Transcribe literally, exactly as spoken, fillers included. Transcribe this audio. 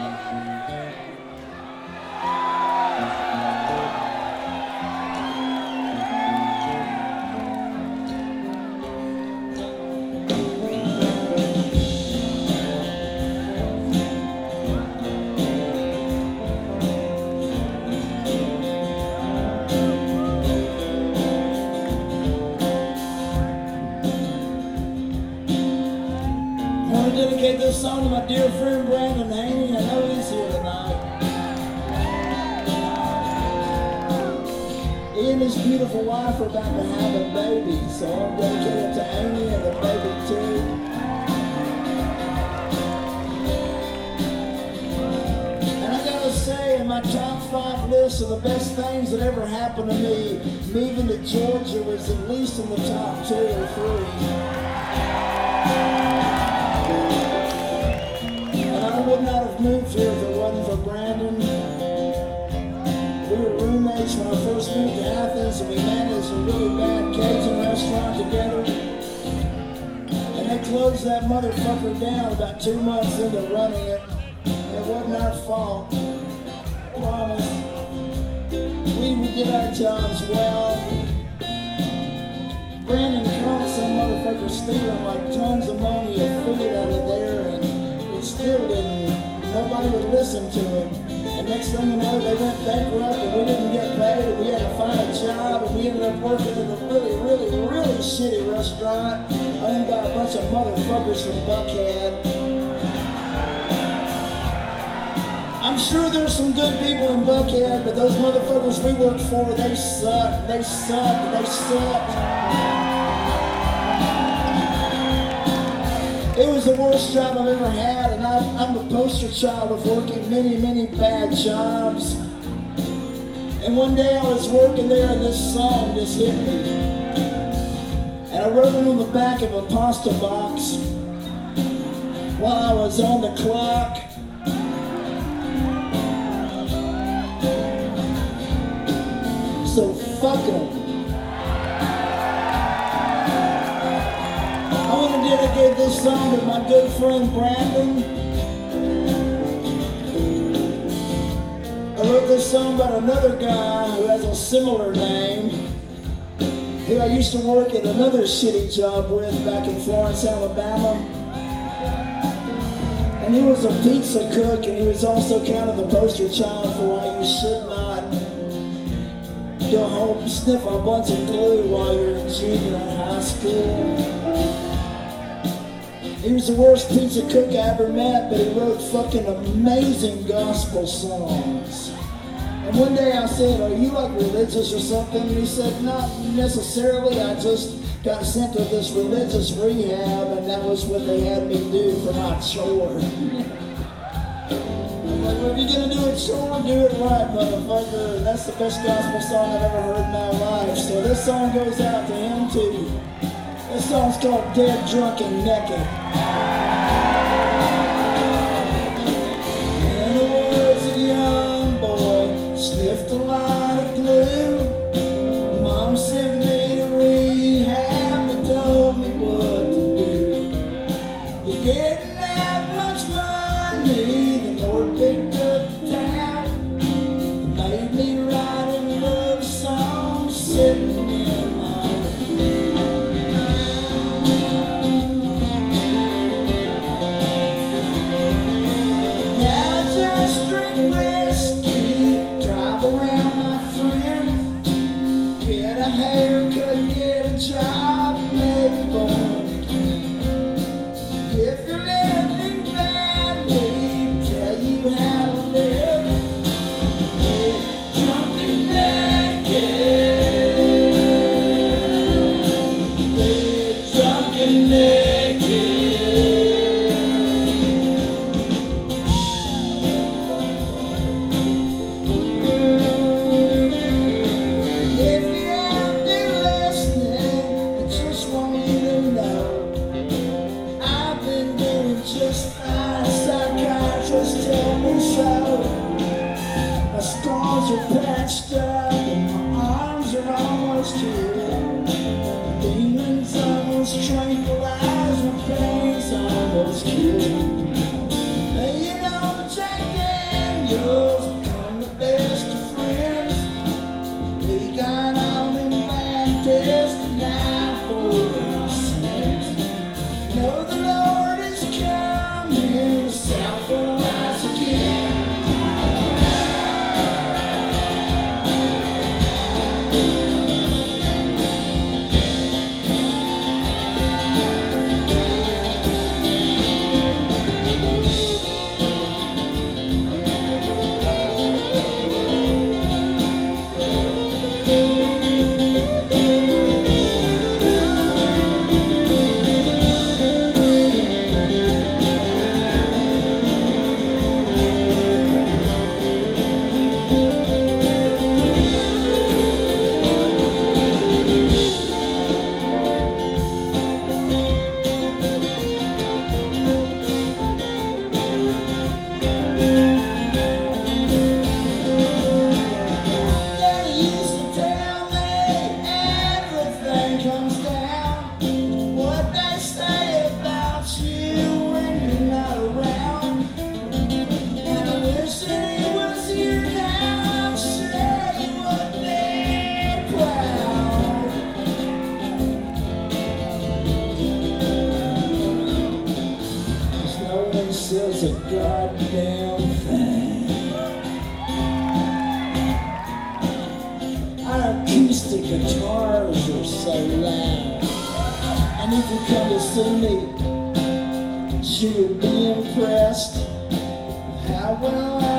Dedicate this song to my dear friend Brandon Haney. I know he's here tonight. He and his beautiful wife are about to have a baby, so I'm dedicated to Amy and the baby too. And I gotta say, in my top five list of the best things that ever happened to me, moving to Georgia was at least in the top two or three. I would not have moved here if it wasn't for Brandon. We were roommates when I first moved to Athens, and we managed a really bad Cajun restaurant together. And they closed that motherfucker down about two months into running it. It wasn't our fault. I promise. We would did our jobs well. Brandon caught some motherfucker stealing like tons of money of food out of there, and still didn't. Nobody would listen to him. And next thing you know, they went bankrupt and we didn't get paid and we had to find a job and we ended up working in a really, really, really shitty restaurant owned by a bunch of motherfuckers from Buckhead. I'm sure there's some good people in Buckhead, but those motherfuckers we worked for, they suck, they suck, they suck. It was the worst job I've ever had, and I'm, I'm the poster child of working many, many bad jobs. And one day I was working there and this song just hit me. And I wrote it on the back of a pasta box while I was on the clock. So fuck 'em. I want to dedicate this song to my good friend Brandon. I wrote this song about another guy who has a similar name, who I used to work at another shitty job with back in Florence, Alabama. And he was a pizza cook, and he was also kind of the poster child for why you should not go home, sniff a bunch of glue while you're in junior high school. He was the worst pizza cook I ever met, but he wrote fucking amazing gospel songs. And one day I said, "Are you like religious or something?" And he said, "Not necessarily, I just got sent to this religious rehab, and that was what they had me do for my chore." I'm like, "Well, if you're gonna do a chore, do it right, motherfucker." And that's the best gospel song I've ever heard in my life. So this song goes out to him too. This song's called Dead, Drunk, and Naked. In the words of a young boy, sniffed a lot of glue. Mom sent me to rehab and told me what to do. You didn't have much money, the Lord picked up the tab and made me write a love song sitting in my haircut, get a job, maybe born again. If you're living badly, tell you how to live. Get drunk and naked. Get drunk and naked. My scars are patched up and my arms are almost healed. Demons almost tranquilized, my pain's almost killed. You know, check damn thing. Our acoustic guitars are so loud, and if you come to see me, she would be impressed with how well I